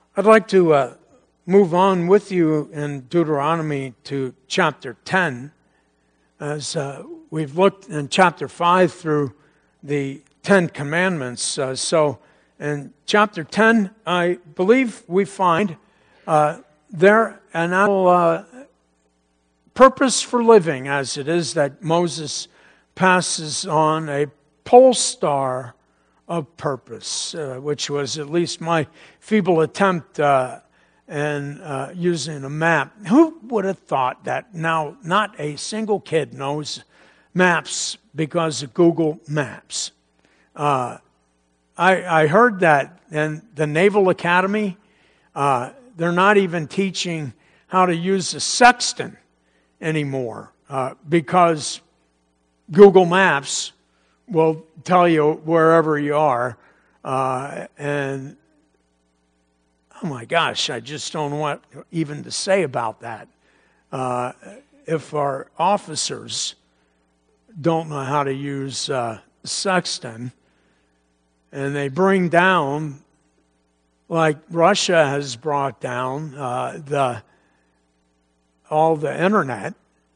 I'd like to move on with you in Deuteronomy to chapter 10, as we've looked in chapter 5 through the 10 Commandments. So in chapter 10, I believe we find there an actual purpose for living, as it is that Moses passes on a pole star of purpose, which was at least my feeble attempt in using a map. Who would have thought that now not a single kid knows maps because of Google Maps? I heard that in the Naval Academy, they're not even teaching how to use a sextant anymore because Google Maps will tell you wherever you are. And oh my gosh, I just don't know what even to say about that. If our officers don't know how to use sextant, and they bring down, like Russia has brought down all the internet,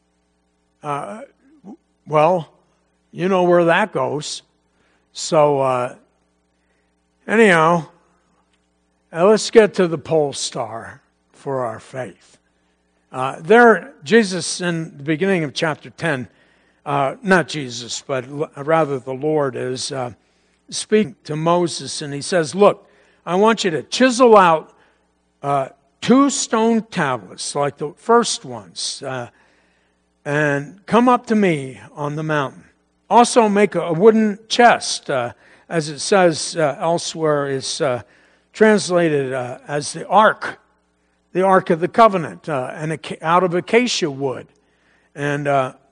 well, you know where that goes. So, anyhow, let's get to the pole star for our faith. There, Jesus, in the beginning of chapter 10, not Jesus, but rather the Lord is speaking to Moses, and he says, look, I want you to chisel out 2 stone tablets, like the first ones, and come up to me on the mountain. Also make a wooden chest, as it says elsewhere, is translated as the Ark of the Covenant, and out of acacia wood. And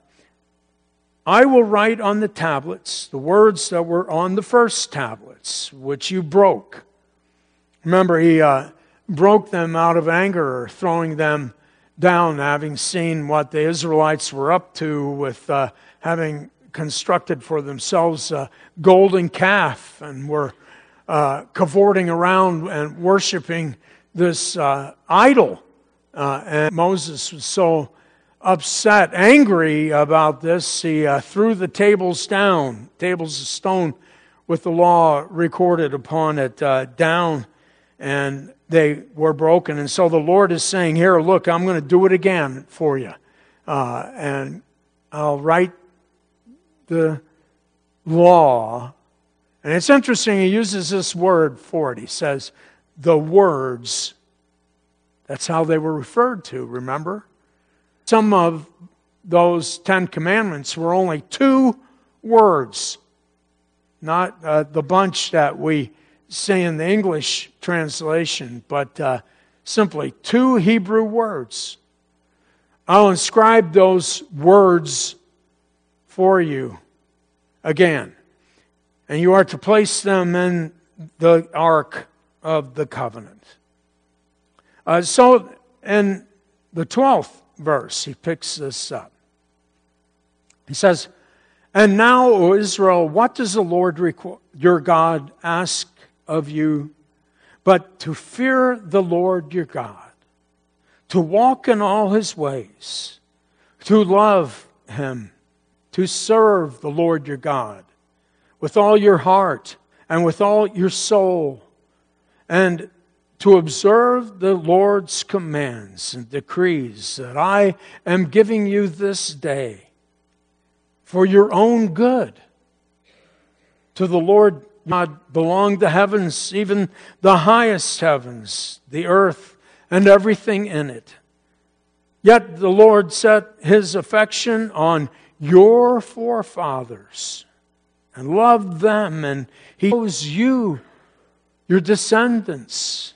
I will write on the tablets the words that were on the first tablets, which you broke. Remember, he broke them out of anger, throwing them down, having seen what the Israelites were up to with having constructed for themselves a golden calf and were cavorting around and worshiping this idol. And Moses was so upset, angry about this, he threw the tables down, tables of stone with the law recorded upon it, down, and they were broken. And so the Lord is saying, here, look, I'm going to do it again for you. And I'll write the law. And it's interesting, he uses this word for it. He says, the words. That's how they were referred to, remember? Some of those 10 commandments were only 2 words, not the bunch that we say in the English translation, but simply 2 Hebrew words. I'll inscribe those words for you again. And you are to place them in the Ark of the Covenant. So in the 12th verse, he picks this up. He says, and now, O Israel, what does the Lord your God ask of you but to fear the Lord your God, to walk in all his ways, to love him, to serve the Lord your God with all your heart and with all your soul, and to observe the Lord's commands and decrees that I am giving you this day for your own good. To the Lord God belong the heavens, even the highest heavens, the earth, and everything in it. Yet the Lord set his affection on your forefathers and loved them, and he chose you, your descendants,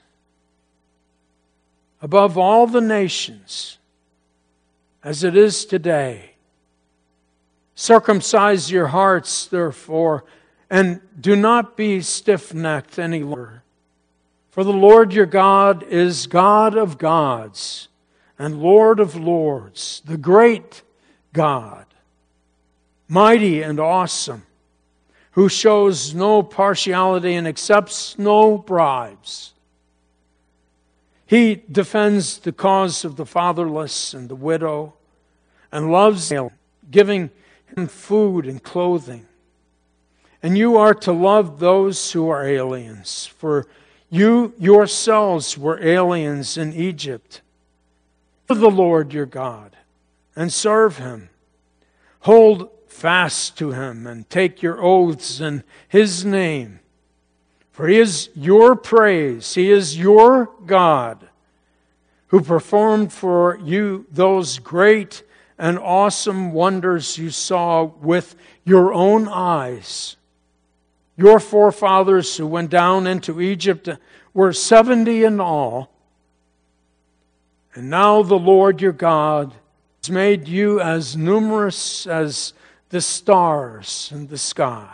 above all the nations, as it is today. Circumcise your hearts, therefore, and do not be stiff-necked any longer. For the Lord your God is God of gods and Lord of lords, the great God, mighty and awesome, who shows no partiality and accepts no bribes. He defends the cause of the fatherless and the widow and loves them, giving him food and clothing. And you are to love those who are aliens, for you yourselves were aliens in Egypt. Love the Lord your God and serve him. Hold fast to him and take your oaths in his name. For he is your praise. He is your God who performed for you those great and awesome wonders you saw with your own eyes. Your forefathers who went down into Egypt were 70 in all. And now the Lord your God has made you as numerous as the stars in the sky.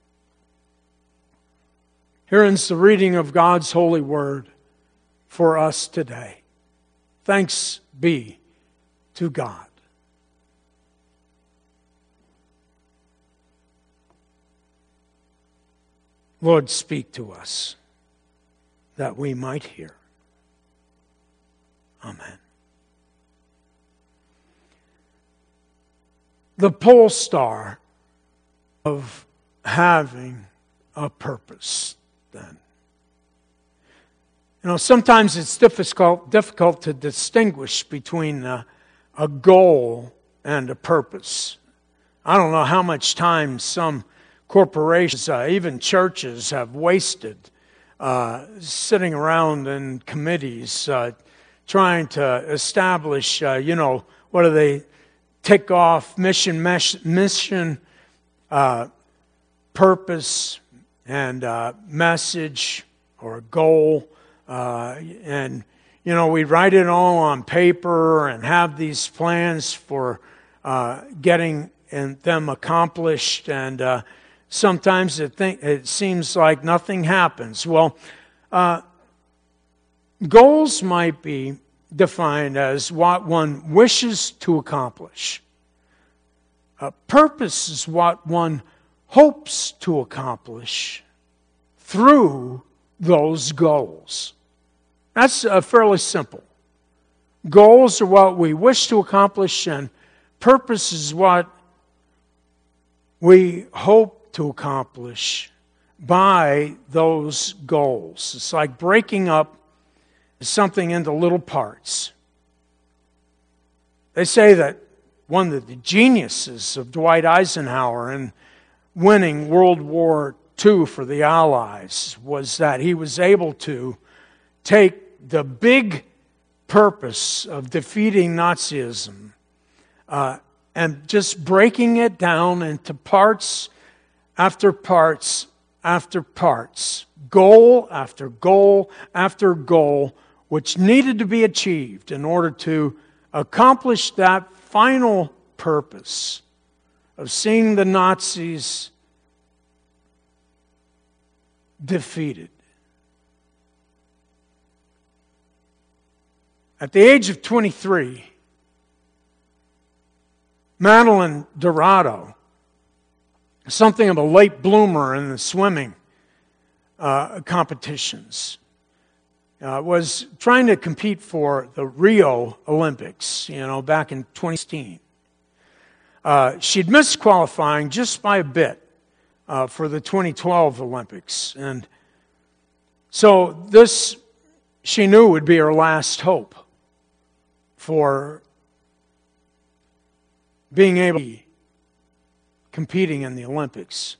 Here ends the reading of God's holy word for us today. Thanks be to God. Lord, speak to us that we might hear. Amen. The pole star of having a purpose, then. You know, sometimes it's difficult to distinguish between a goal and a purpose. I don't know how much time some corporations, even churches, have wasted sitting around in committees trying to establish, what do they tick off, mission, purpose, and message or goal. And, we write it all on paper and have these plans for getting them accomplished, and sometimes it seems like nothing happens. Well, goals might be defined as what one wishes to accomplish. Purpose is what one hopes to accomplish through those goals. That's fairly simple. Goals are what we wish to accomplish, and purpose is what we hope to accomplish by those goals. It's like breaking up something into little parts. They say that one of the geniuses of Dwight Eisenhower in winning World War II for the Allies was that he was able to take the big purpose of defeating Nazism and just breaking it down into parts after parts after parts, goal after goal after goal, which needed to be achieved in order to accomplish that final purpose of seeing the Nazis defeated. At the age of 23, Madeline Dorado, something of a late bloomer in the swimming competitions, was trying to compete for the Rio Olympics, back in 2016. She'd missed qualifying just by a bit for the 2012 Olympics. And so this, she knew, would be her last hope for being able to be competing in the Olympics.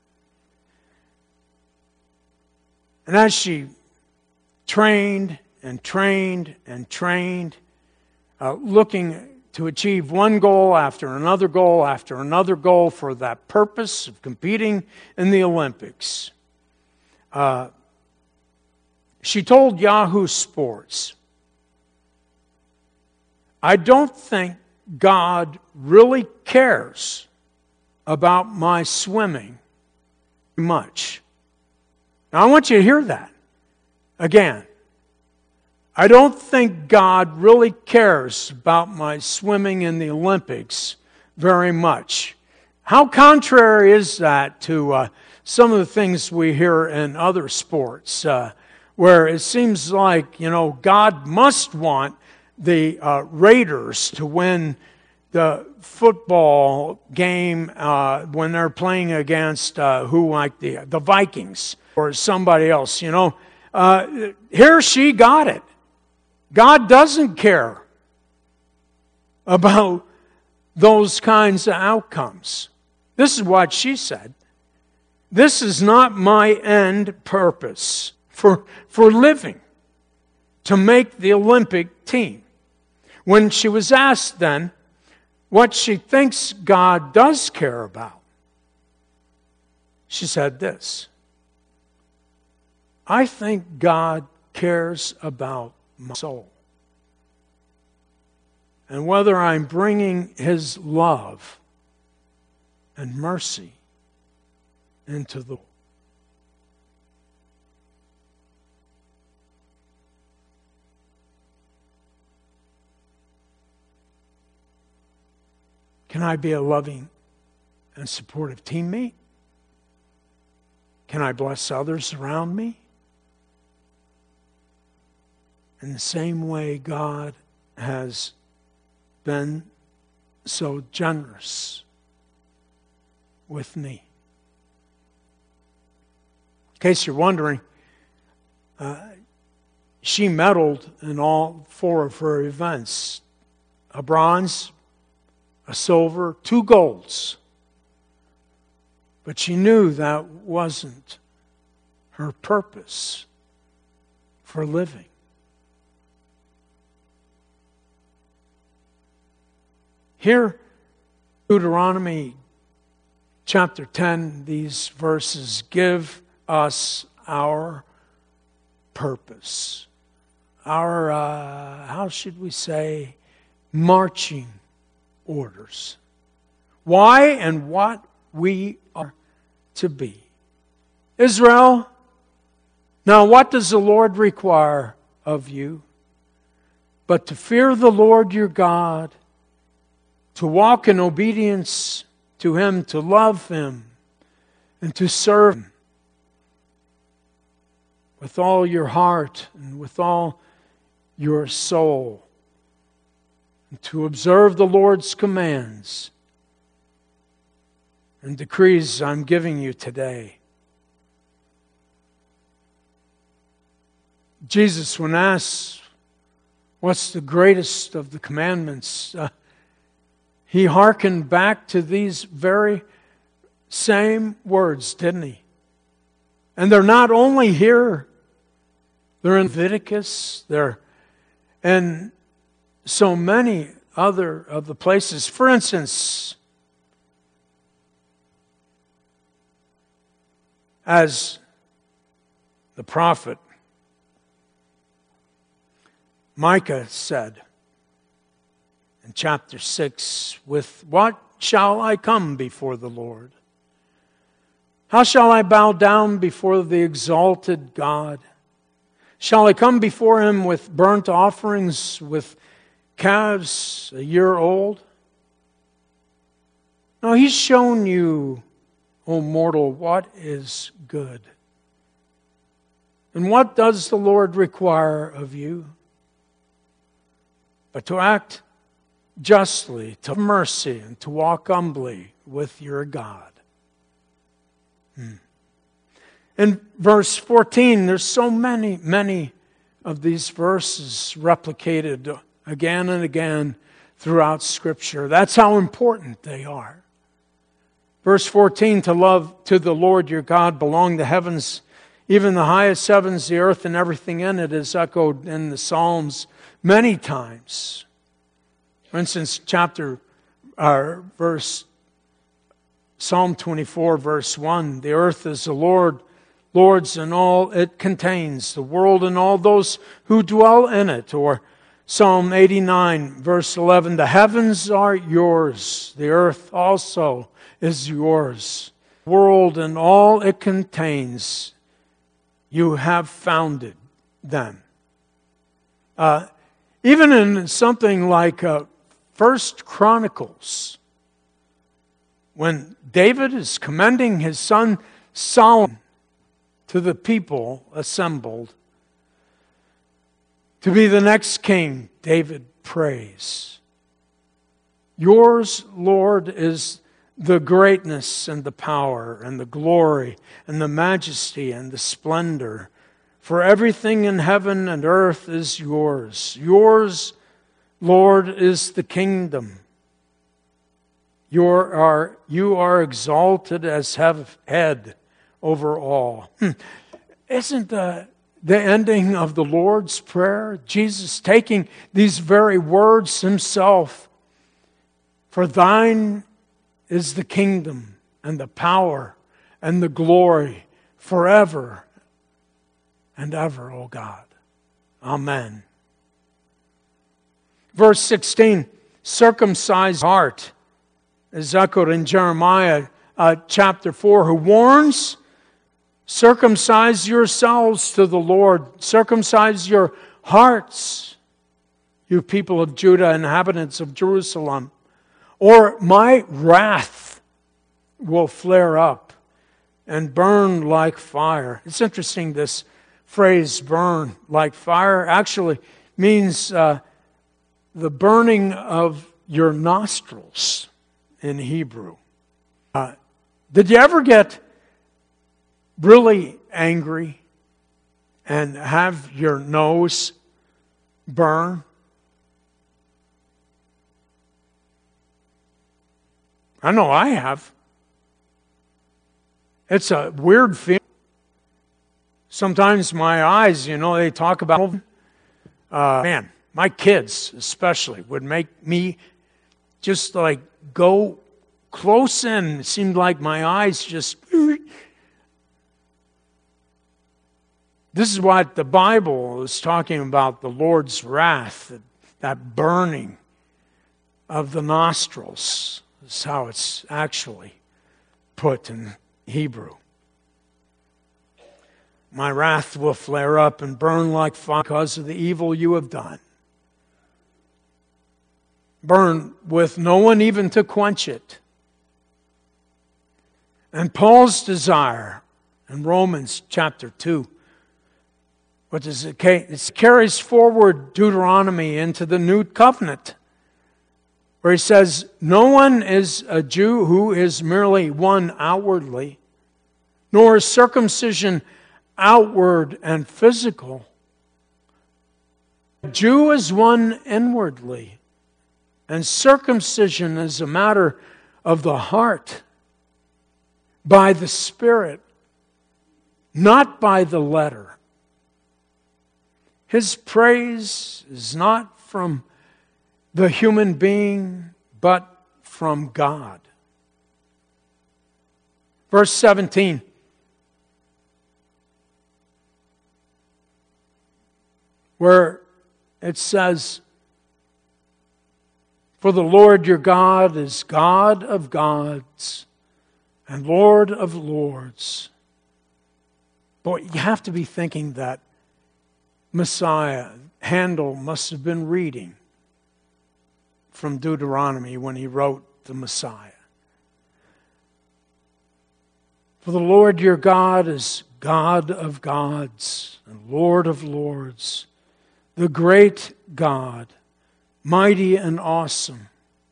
And as she trained and trained and trained, looking to achieve one goal after another goal after another goal for that purpose of competing in the Olympics, she told Yahoo Sports, "I don't think God really cares about my swimming much." Now, I want you to hear that again. I don't think God really cares about my swimming in the Olympics very much. How contrary is that to some of the things we hear in other sports, where it seems like, God must want the Raiders to win the football game when they're playing against the Vikings or somebody else. Here she got it. God doesn't care about those kinds of outcomes. This is what she said. This is not my end purpose for living, to make the Olympic team. When she was asked then what she thinks God does care about, she said this: I think God cares about my soul, and whether I'm bringing His love and mercy into the world. Can I be a loving and supportive teammate? Can I bless others around me? In the same way God has been so generous with me. In case you're wondering, she medaled in all 4 of her events: a bronze, a silver, 2 golds. But she knew that wasn't her purpose for living. Here, Deuteronomy chapter 10, these verses give us our purpose. Our, how should we say, marching orders. Why and what we are to be. Israel, now what does the Lord require of you? But to fear the Lord your God, to walk in obedience to Him, to love Him, and to serve Him with all your heart and with all your soul, and to observe the Lord's commands and decrees I'm giving you today. Jesus, when asked what's the greatest of the commandments, He hearkened back to these very same words, didn't He? And they're not only here, they're in Leviticus, they're in so many other of the places. For instance, as the prophet Micah said in chapter 6, with what shall I come before the Lord? How shall I bow down before the exalted God? Shall I come before Him with burnt offerings, with calves a year old? No, He's shown you, O mortal, what is good. And what does the Lord require of you? But to act justly, to have mercy, and to walk humbly with your God. In verse 14, there's so many of these verses replicated again and again throughout Scripture. That's how important they are. Verse 14, to love to the Lord your God belong the heavens, even the highest heavens, the earth, and everything in it, is echoed in the Psalms many times. For instance, Psalm 24, verse 1, the earth is the Lord's and all it contains, the world and all those who dwell in it. Or Psalm 89, verse 11, the heavens are yours, the earth also is yours, the world and all it contains, you have founded them. Even in something like 1 Chronicles, when David is commending his son Solomon to the people assembled, to be the next king, David prays. Yours, Lord, is the greatness and the power and the glory and the majesty and the splendor. For everything in heaven and earth is yours. Yours, Lord, is the kingdom. You are exalted as head over all. Isn't the ending of the Lord's Prayer Jesus taking these very words himself? For thine is the kingdom and the power and the glory forever and ever, O God. Amen. Verse 16, circumcised heart, is echoed in Jeremiah chapter 4, who warns, circumcise yourselves to the Lord, circumcise your hearts, you people of Judah, inhabitants of Jerusalem, or my wrath will flare up and burn like fire. It's interesting, this phrase, burn like fire, actually means the burning of your nostrils in Hebrew. Did you ever get really angry and have your nose burn? I know I have. It's a weird feeling. Sometimes my eyes, they talk about, man, my kids especially would make me just like go close in. It seemed like my eyes just... This is what the Bible is talking about, the Lord's wrath, that burning of the nostrils. Is how it's actually put in Hebrew. My wrath will flare up and burn like fire because of the evil you have done. Burn with no one even to quench it. And Paul's desire in Romans chapter 2, what does it carries forward Deuteronomy into the new covenant, where he says, no one is a Jew who is merely one outwardly, nor is circumcision outward and physical. A Jew is one inwardly, and circumcision is a matter of the heart, by the Spirit, not by the letter. His praise is not from the human being, but from God. Verse 17. Where it says, for the Lord your God is God of gods and Lord of lords. Boy, you have to be thinking that Messiah, Handel must have been reading from Deuteronomy when he wrote the Messiah. For the Lord your God is God of gods and Lord of lords, the great God, mighty and awesome.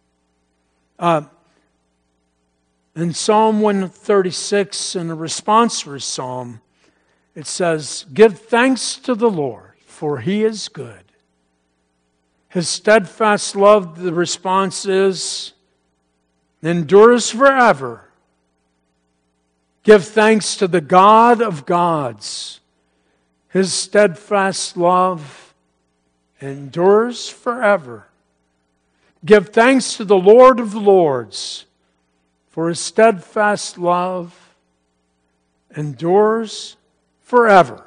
In Psalm 136, in a responsory psalm, it says, give thanks to the Lord, for he is good. His steadfast love, the response is, endures forever. Give thanks to the God of gods. His steadfast love endures forever. Give thanks to the Lord of lords, for his steadfast love endures forever.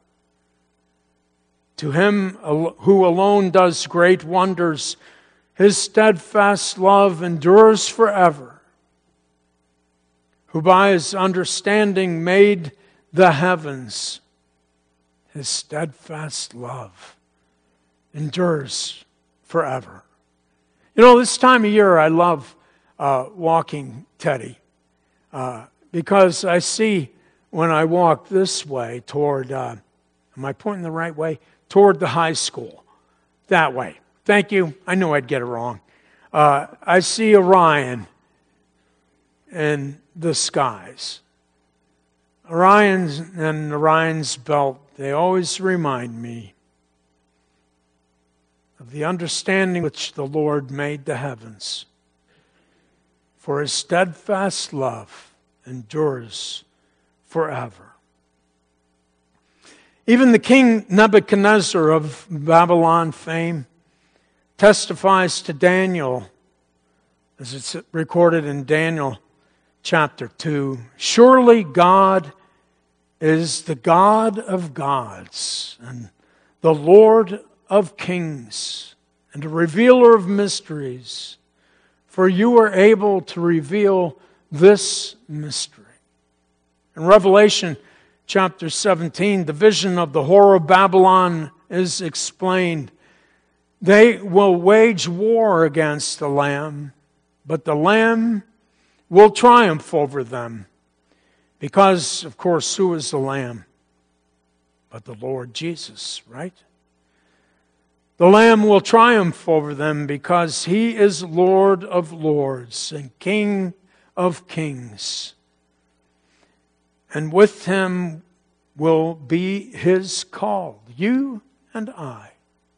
To him who alone does great wonders, his steadfast love endures forever. Who by his understanding made the heavens, his steadfast love endures forever. This time of year I love walking Teddy because I see when I walk this way toward, am I pointing the right way? Toward the high school. that way. Thank you. I knew I'd get it wrong. I see Orion in the skies. Orion's belt, they always remind me of the understanding which the Lord made the heavens. For his steadfast love endures forever. Even the king Nebuchadnezzar of Babylon fame testifies to Daniel, as it's recorded in Daniel chapter 2. Surely God is the God of gods and the Lord of kings and a revealer of mysteries. For you are able to reveal this mystery. In Revelation chapter 17, the vision of the whore of Babylon is explained. They will wage war against the Lamb, but the Lamb will triumph over them. Because, of course, who is the Lamb? But the Lord Jesus, right? The Lamb will triumph over them because He is Lord of lords and King of kings. And with Him will be His called, you and I,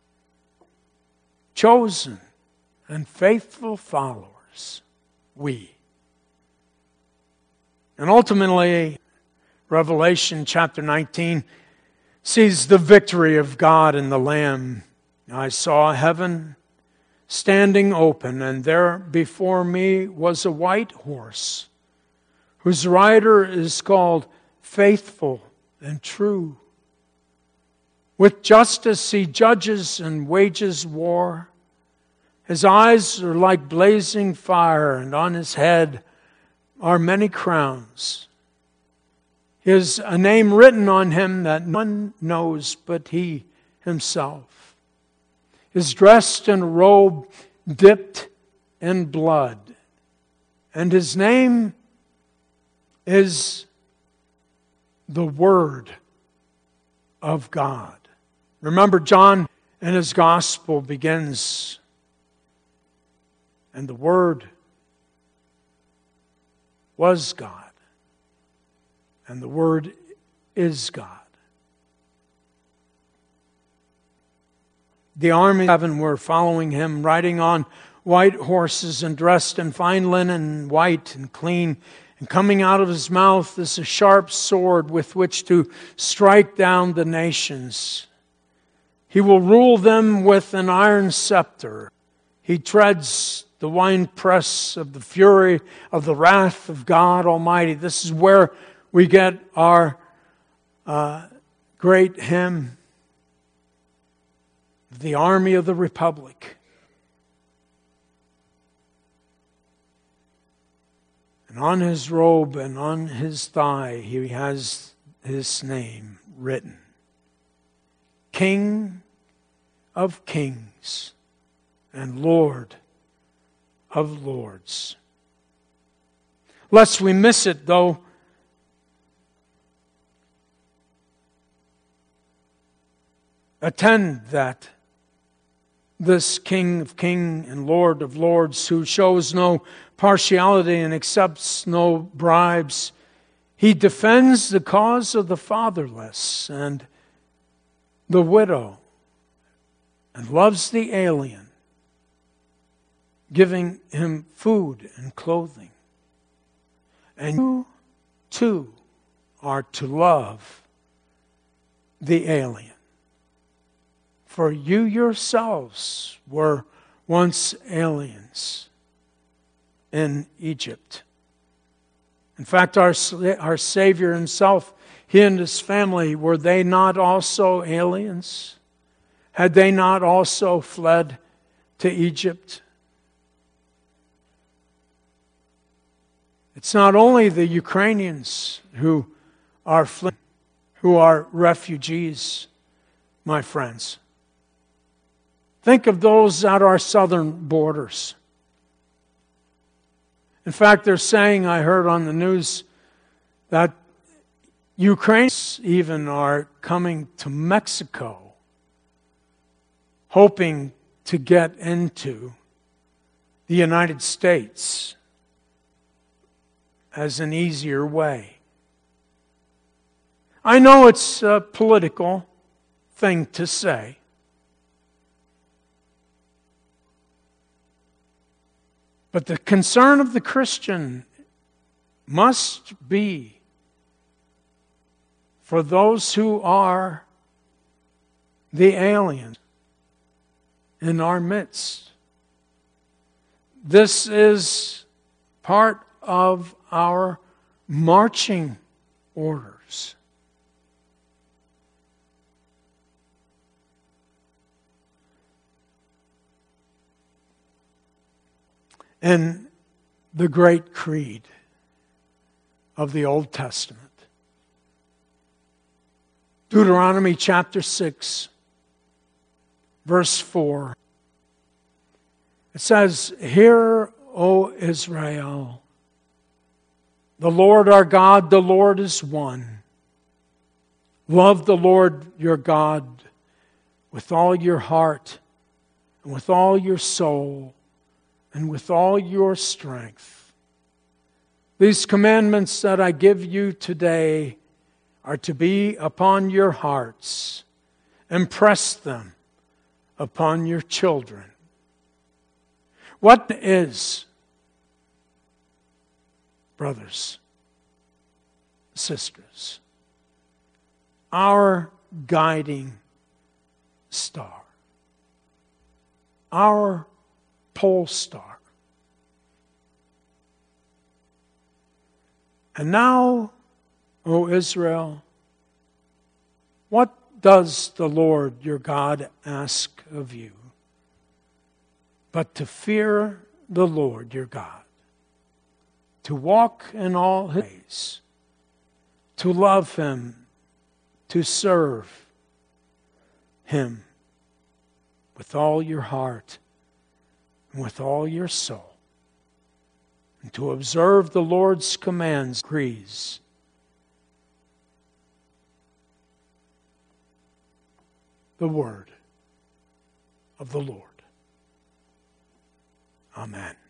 chosen and faithful followers, we. And ultimately, Revelation chapter 19 sees the victory of God and the Lamb. I saw heaven standing open, and there before me was a white horse, whose rider is called Faithful and True. With justice he judges and wages war. His eyes are like blazing fire, and on his head are many crowns. He has a name written on him that none knows but he himself. He is dressed in a robe dipped in blood, and his name is the Word of God. Remember, John in his gospel begins, and the Word was God, and the Word is God. The army of heaven were following him, riding on white horses and dressed in fine linen, white and clean. And coming out of his mouth is a sharp sword with which to strike down the nations. He will rule them with an iron scepter. He treads the winepress of the fury of the wrath of God Almighty. This is where we get our great hymn, the Army of the Republic. And on his robe and on his thigh, he has his name written. King of kings and Lord of lords. Lest we miss it, though, attend that this King of kings and Lord of lords, who shows no partiality and accepts no bribes, he defends the cause of the fatherless and the widow and loves the alien, giving him food and clothing. And you, too, are to love the alien. For you yourselves were once aliens in Egypt. In fact, our Savior himself, he and his family, were they not also aliens? Had they not also fled to Egypt? It's not only the Ukrainians who are fleeing, who are refugees, my friends. Think of those at our southern borders. In fact, they're saying, I heard on the news, that Ukrainians even are coming to Mexico, hoping to get into the United States as an easier way. I know it's a political thing to say, but the concern of the Christian must be for those who are the aliens in our midst. This is part of our marching orders. In the great creed of the Old Testament, Deuteronomy chapter 6, verse 4, it says, "Hear, O Israel, the Lord our God, the Lord is one. Love the Lord your God with all your heart and with all your soul and with all your strength. These commandments that I give you today are to be upon your hearts. Impress them upon your children." What is, brothers, sisters, our guiding star, our pole star? And now, O Israel, what does the Lord your God ask of you but to fear the Lord your God, to walk in all his ways, to love him, to serve him with all your heart and with all your soul, and to observe the Lord's commands, decrees, the word of the Lord. Amen.